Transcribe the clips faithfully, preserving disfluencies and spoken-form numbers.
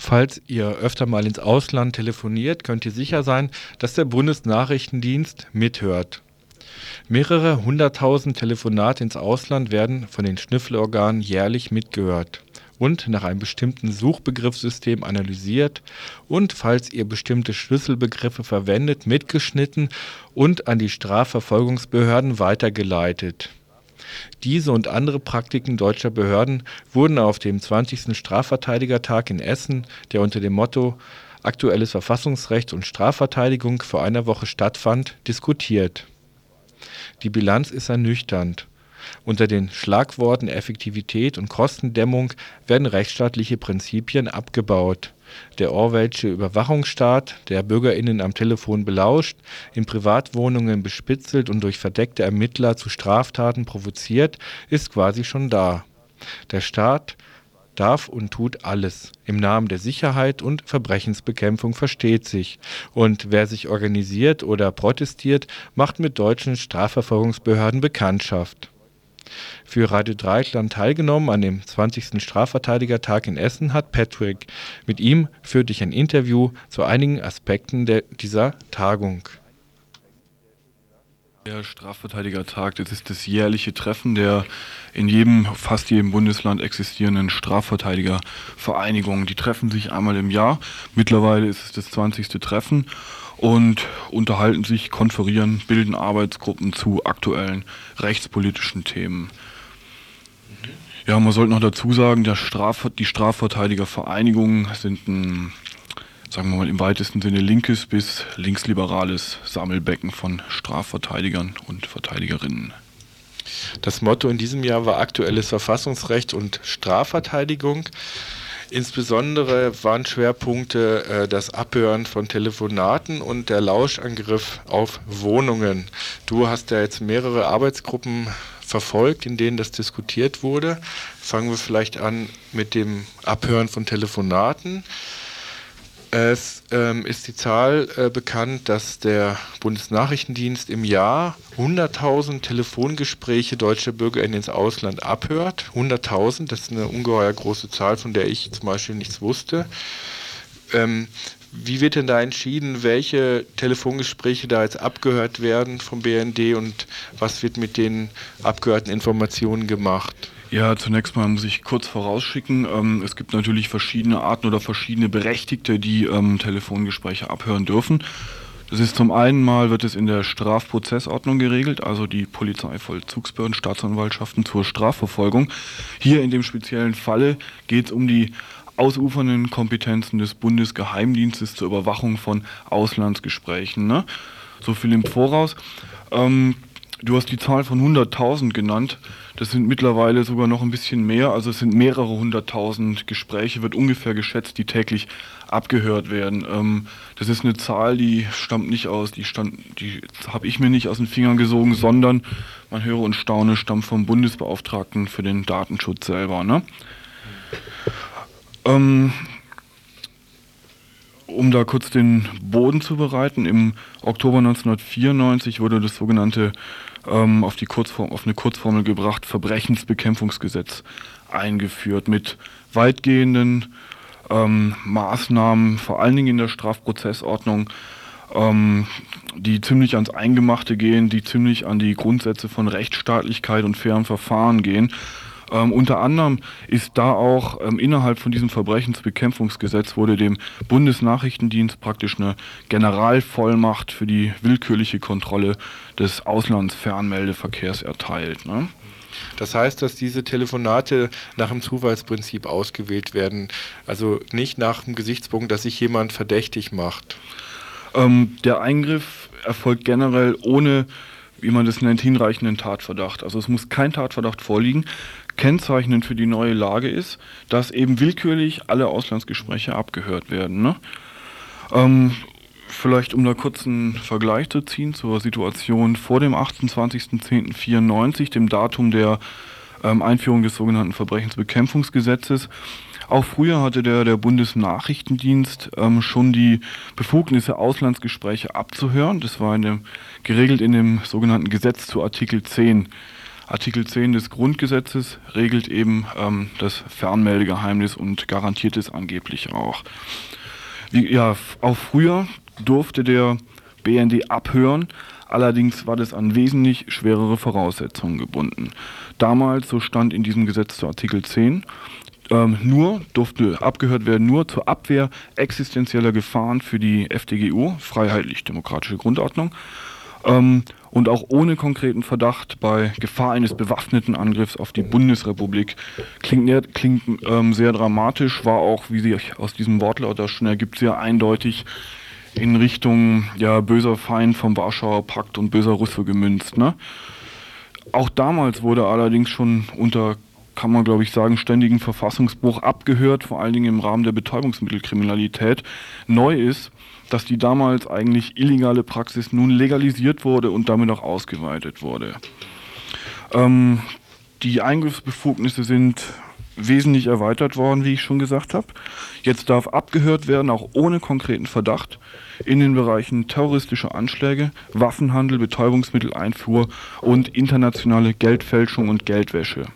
Falls ihr öfter mal ins Ausland telefoniert, könnt ihr sicher sein, dass der Bundesnachrichtendienst mithört. Mehrere hunderttausend Telefonate ins Ausland werden von den Schnüffelorganen jährlich mitgehört und nach einem bestimmten Suchbegriffssystem analysiert und, falls ihr bestimmte Schlüsselbegriffe verwendet, mitgeschnitten und an die Strafverfolgungsbehörden weitergeleitet. Diese und andere Praktiken deutscher Behörden wurden auf dem zwanzigsten Strafverteidigertag in Essen, der unter dem Motto Aktuelles Verfassungsrecht und Strafverteidigung vor einer Woche stattfand, diskutiert. Die Bilanz ist ernüchternd. Unter den Schlagworten Effektivität und Kostendämmung werden rechtsstaatliche Prinzipien abgebaut. Der Orwellsche Überwachungsstaat, der BürgerInnen am Telefon belauscht, in Privatwohnungen bespitzelt und durch verdeckte Ermittler zu Straftaten provoziert, ist quasi schon da. Der Staat darf und tut alles. Im Namen der Sicherheit und Verbrechensbekämpfung versteht sich. Und wer sich organisiert oder protestiert, macht mit deutschen Strafverfolgungsbehörden Bekanntschaft. Für Radio Dreieckland teilgenommen an dem zwanzigsten Strafverteidigertag in Essen hat Patrick. Mit ihm führte ich ein Interview zu einigen Aspekten der, dieser Tagung. Der Strafverteidigertag, das ist das jährliche Treffen der in jedem, fast jedem Bundesland existierenden Strafverteidigervereinigungen. Die treffen sich einmal im Jahr. Mittlerweile ist es das zwanzigste Treffen und unterhalten sich, konferieren, bilden Arbeitsgruppen zu aktuellen rechtspolitischen Themen. Ja, man sollte noch dazu sagen, der Straf- die Strafverteidigervereinigungen sind ein, sagen wir mal im weitesten Sinne, linkes bis linksliberales Sammelbecken von Strafverteidigern und Verteidigerinnen. Das Motto in diesem Jahr war aktuelles Verfassungsrecht und Strafverteidigung. Insbesondere waren Schwerpunkte äh, das Abhören von Telefonaten und der Lauschangriff auf Wohnungen. Du hast ja jetzt mehrere Arbeitsgruppen verfolgt, in denen das diskutiert wurde. Fangen wir vielleicht an mit dem Abhören von Telefonaten. Es ähm, ist die Zahl äh, bekannt, dass der Bundesnachrichtendienst im Jahr hunderttausend Telefongespräche deutscher BürgerInnen ins Ausland abhört. hunderttausend, das ist eine ungeheuer große Zahl, von der ich zum Beispiel nichts wusste. Ähm, wie wird denn da entschieden, welche Telefongespräche da jetzt abgehört werden vom B N D und was wird mit den abgehörten Informationen gemacht? Ja, zunächst mal muss ich kurz vorausschicken, ähm, es gibt natürlich verschiedene Arten oder verschiedene Berechtigte, die ähm, Telefongespräche abhören dürfen. Das ist zum einen mal, wird es in der Strafprozessordnung geregelt, also die Polizeivollzugsbehörden, Staatsanwaltschaften zur Strafverfolgung. Hier in dem speziellen Falle geht es um die ausufernden Kompetenzen des Bundesgeheimdienstes zur Überwachung von Auslandsgesprächen. Ne? So viel im Voraus. Ähm, du hast die Zahl von hunderttausend genannt. Das sind mittlerweile sogar noch ein bisschen mehr, also es sind mehrere hunderttausend Gespräche, wird ungefähr geschätzt, die täglich abgehört werden. Ähm, das ist eine Zahl, die stammt nicht aus, die, stand, die habe ich mir nicht aus den Fingern gesogen, sondern, man höre und staune, stammt vom Bundesbeauftragten für den Datenschutz selber. Ne? Ähm, um da kurz den Boden zu bereiten, im Oktober neunzehnhundertvierundneunzig wurde das sogenannte ähm, auf, die Kurzform, auf eine Kurzformel gebracht Verbrechensbekämpfungsgesetz eingeführt mit weitgehenden ähm, Maßnahmen, vor allen Dingen in der Strafprozessordnung, ähm, die ziemlich ans Eingemachte gehen, die ziemlich an die Grundsätze von Rechtsstaatlichkeit und fairen Verfahren gehen. Ähm, unter anderem ist da auch ähm, innerhalb von diesem Verbrechensbekämpfungsgesetz wurde dem Bundesnachrichtendienst praktisch eine Generalvollmacht für die willkürliche Kontrolle des Auslandsfernmeldeverkehrs erteilt. Ne? Das heißt, dass diese Telefonate nach dem Zufallsprinzip ausgewählt werden, also nicht nach dem Gesichtspunkt, dass sich jemand verdächtig macht. Ähm, der Eingriff erfolgt generell ohne, wie man das nennt, hinreichenden Tatverdacht. Also es muss kein Tatverdacht vorliegen. Kennzeichnend für die neue Lage ist, dass eben willkürlich alle Auslandsgespräche abgehört werden. Ne? Ähm, vielleicht um da kurz einen Vergleich zu ziehen zur Situation vor dem achtundzwanzigsten zehnten vierundneunzig, dem Datum der ähm, Einführung des sogenannten Verbrechensbekämpfungsgesetzes. Auch früher hatte der, der Bundesnachrichtendienst ähm, schon die Befugnisse, Auslandsgespräche abzuhören. Das war in dem, geregelt in dem sogenannten Gesetz zu Artikel zehn. Artikel zehn des Grundgesetzes regelt eben ähm, das Fernmeldegeheimnis und garantiert es angeblich auch. Wie, ja, auch früher durfte der B N D abhören, allerdings war das an wesentlich schwerere Voraussetzungen gebunden. Damals, so stand in diesem Gesetz zu Artikel zehn, ähm, nur durfte abgehört werden, nur zur Abwehr existenzieller Gefahren für die F D G U, Freiheitlich-Demokratische Grundordnung, ähm, und auch ohne konkreten Verdacht bei Gefahr eines bewaffneten Angriffs auf die Bundesrepublik. Klingt, näher, klingt ähm, sehr dramatisch, war auch, wie sich aus diesem Wortlaut da schon ergibt, sehr eindeutig in Richtung ja, böser Feind vom Warschauer Pakt und böser Russe gemünzt. Ne? Auch damals wurde allerdings schon unter, kann man glaube ich sagen, ständigen Verfassungsbruch abgehört, vor allen Dingen im Rahmen der Betäubungsmittelkriminalität. Neu ist, dass die damals eigentlich illegale Praxis nun legalisiert wurde und damit auch ausgeweitet wurde. Ähm, die Eingriffsbefugnisse sind wesentlich erweitert worden, wie ich schon gesagt habe. Jetzt darf abgehört werden, auch ohne konkreten Verdacht, in den Bereichen terroristische Anschläge, Waffenhandel, Betäubungsmitteleinfuhr und internationale Geldfälschung und Geldwäsche.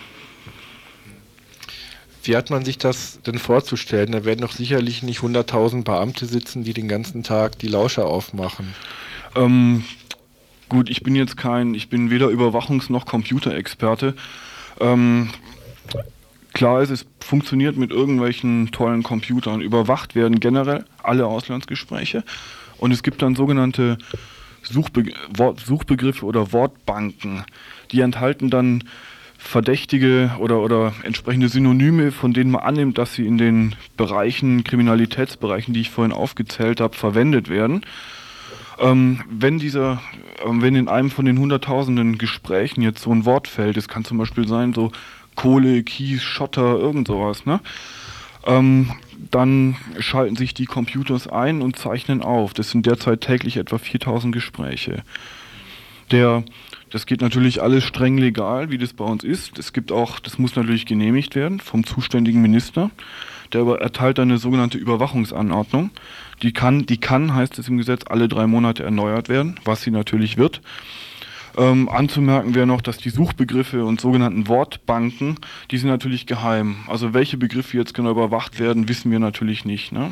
Wie hat man sich das denn vorzustellen? Da werden doch sicherlich nicht hunderttausend Beamte sitzen, die den ganzen Tag die Lauscher aufmachen. Ähm, gut, ich bin jetzt kein, ich bin weder Überwachungs- noch Computerexperte. Ähm, klar ist, es funktioniert mit irgendwelchen tollen Computern. Überwacht werden generell alle Auslandsgespräche und es gibt dann sogenannte Suchbe- Wort- Suchbegriffe oder Wortbanken, die enthalten dann verdächtige oder, oder entsprechende Synonyme, von denen man annimmt, dass sie in den Bereichen, Kriminalitätsbereichen, die ich vorhin aufgezählt habe, verwendet werden. Ähm, wenn dieser, ähm, wenn in einem von den hunderttausenden Gesprächen jetzt so ein Wort fällt, es kann zum Beispiel sein, so Kohle, Kies, Schotter, irgend sowas, ne? Ähm, dann schalten sich die Computers ein und zeichnen auf. Das sind derzeit täglich etwa viertausend Gespräche. Der Das geht natürlich alles streng legal, wie das bei uns ist. Es gibt auch, das muss natürlich genehmigt werden vom zuständigen Minister. Der erteilt eine sogenannte Überwachungsanordnung. Die kann, die kann, heißt es im Gesetz, alle drei Monate erneuert werden, was sie natürlich wird. Ähm, anzumerken wäre noch, dass die Suchbegriffe und sogenannten Wortbanken, die sind natürlich geheim. Also welche Begriffe jetzt genau überwacht werden, wissen wir natürlich nicht, ne?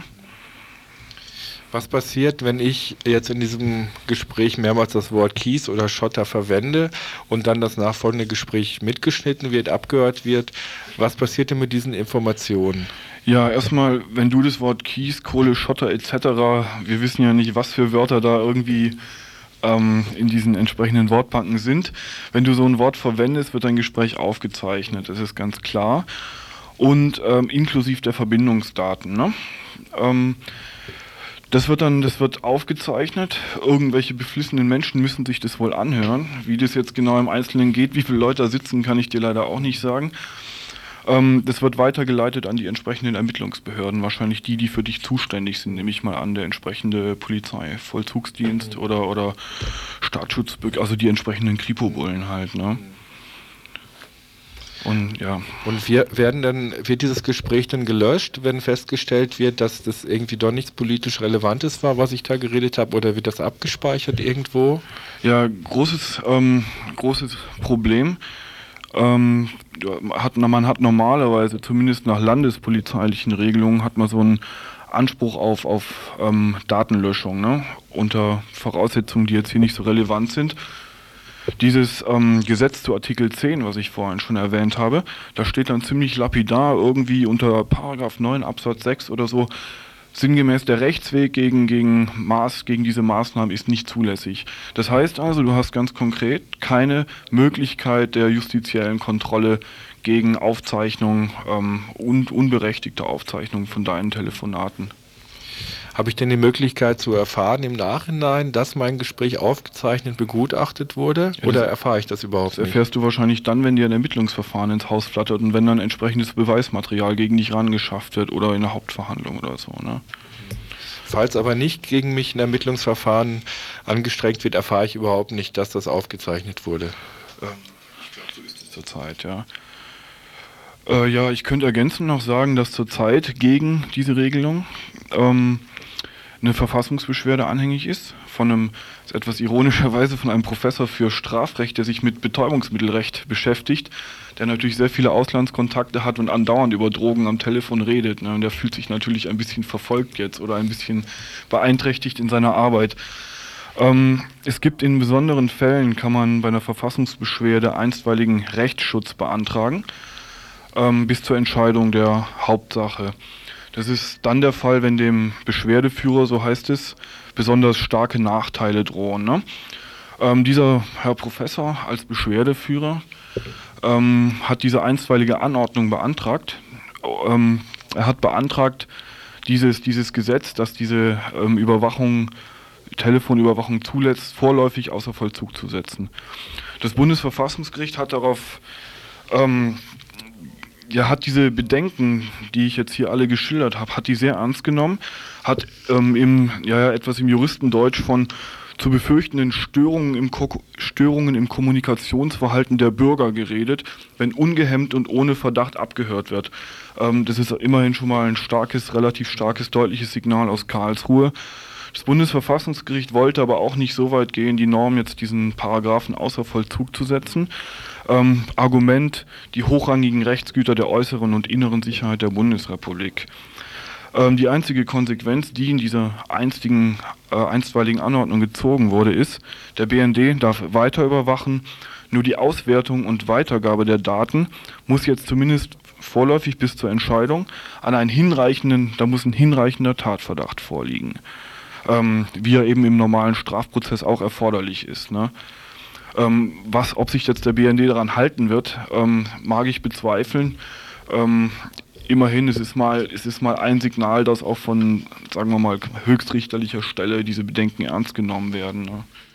Was passiert, wenn ich jetzt in diesem Gespräch mehrmals das Wort Kies oder Schotter verwende und dann das nachfolgende Gespräch mitgeschnitten wird, abgehört wird? Was passiert denn mit diesen Informationen? Ja, erstmal, wenn du das Wort Kies, Kohle, Schotter et cetera, wir wissen ja nicht, was für Wörter da irgendwie ähm, in diesen entsprechenden Wortbanken sind. Wenn du so ein Wort verwendest, wird dein Gespräch aufgezeichnet, das ist ganz klar. Und ähm, inklusive der Verbindungsdaten, ne? Ähm, Das wird dann, das wird aufgezeichnet. Irgendwelche beflissenen Menschen müssen sich das wohl anhören. Wie das jetzt genau im Einzelnen geht, wie viele Leute da sitzen, kann ich dir leider auch nicht sagen. Ähm, das wird weitergeleitet an die entsprechenden Ermittlungsbehörden, wahrscheinlich die, die für dich zuständig sind, nehme ich mal an, der entsprechende Polizei, Vollzugsdienst oder, oder Staatsschutz, also die entsprechenden Kripo-Bullen halt, ne? Und ja. Und wir werden dann, wird dieses Gespräch dann gelöscht, wenn festgestellt wird, dass das irgendwie doch nichts politisch Relevantes war, was ich da geredet habe, oder wird das abgespeichert irgendwo? Ja, großes, ähm, großes Problem. Ähm, hat, man hat normalerweise, zumindest nach landespolizeilichen Regelungen, hat man so einen Anspruch auf, auf ähm, Datenlöschung, ne? Unter Voraussetzungen, die jetzt hier nicht so relevant sind. Dieses ähm, Gesetz zu Artikel zehn, was ich vorhin schon erwähnt habe, da steht dann ziemlich lapidar irgendwie unter Paragraph neun Absatz sechs oder so, sinngemäß der Rechtsweg gegen, gegen, Maß, gegen diese Maßnahmen ist nicht zulässig. Das heißt also, du hast ganz konkret keine Möglichkeit der justiziellen Kontrolle gegen Aufzeichnung ähm, und unberechtigte Aufzeichnung von deinen Telefonaten. Habe ich denn die Möglichkeit zu erfahren im Nachhinein, dass mein Gespräch aufgezeichnet begutachtet wurde? Ja, oder erfahre ich das überhaupt das nicht? Das erfährst du wahrscheinlich dann, wenn dir ein Ermittlungsverfahren ins Haus flattert und wenn dann entsprechendes Beweismaterial gegen dich rangeschafft wird oder in der Hauptverhandlung oder so, ne? Falls aber nicht gegen mich ein Ermittlungsverfahren angestrengt wird, erfahre ich überhaupt nicht, dass das aufgezeichnet wurde. Ähm, ich glaube, so ist es zurzeit, ja. Äh, ja, ich könnte ergänzend noch sagen, dass zurzeit gegen diese Regelung ähm, eine Verfassungsbeschwerde anhängig ist, von einem, etwas ironischerweise von einem Professor für Strafrecht, der sich mit Betäubungsmittelrecht beschäftigt, der natürlich sehr viele Auslandskontakte hat und andauernd über Drogen am Telefon redet. Ne? Und der fühlt sich natürlich ein bisschen verfolgt jetzt oder ein bisschen beeinträchtigt in seiner Arbeit. Ähm, es gibt in besonderen Fällen, kann man bei einer Verfassungsbeschwerde einstweiligen Rechtsschutz beantragen, ähm, bis zur Entscheidung der Hauptsache. Das ist dann der Fall, wenn dem Beschwerdeführer, so heißt es, besonders starke Nachteile drohen. Ne? Ähm, dieser Herr Professor als Beschwerdeführer ähm, hat diese einstweilige Anordnung beantragt. Ähm, er hat beantragt, dieses, dieses Gesetz, das diese ähm, Überwachung, Telefonüberwachung zulässt, vorläufig außer Vollzug zu setzen. Das Bundesverfassungsgericht hat darauf ähm, Ja, hat diese Bedenken, die ich jetzt hier alle geschildert habe, hat die sehr ernst genommen, hat ähm, im, ja, ja, etwas im Juristendeutsch von zu befürchtenden Störungen im, Ko- Störungen im Kommunikationsverhalten der Bürger geredet, wenn ungehemmt und ohne Verdacht abgehört wird. Ähm, das ist immerhin schon mal ein starkes, relativ starkes, deutliches Signal aus Karlsruhe. Das Bundesverfassungsgericht wollte aber auch nicht so weit gehen, die Norm jetzt diesen Paragraphen außer Vollzug zu setzen. Ähm, Argument, die hochrangigen Rechtsgüter der äußeren und inneren Sicherheit der Bundesrepublik. Ähm, die einzige Konsequenz, die in dieser einstigen, äh, einstweiligen Anordnung gezogen wurde, ist, der B N D darf weiter überwachen, nur die Auswertung und Weitergabe der Daten muss jetzt zumindest vorläufig bis zur Entscheidung an einen hinreichenden, da muss ein hinreichender Tatverdacht vorliegen. Ähm, wie er eben im normalen Strafprozess auch erforderlich ist. Ne? Ähm, was, ob sich jetzt der B N D daran halten wird, ähm, mag ich bezweifeln. Ähm, immerhin, es ist mal, es ist mal ein Signal, dass auch von, sagen wir mal, höchstrichterlicher Stelle diese Bedenken ernst genommen werden. Ne?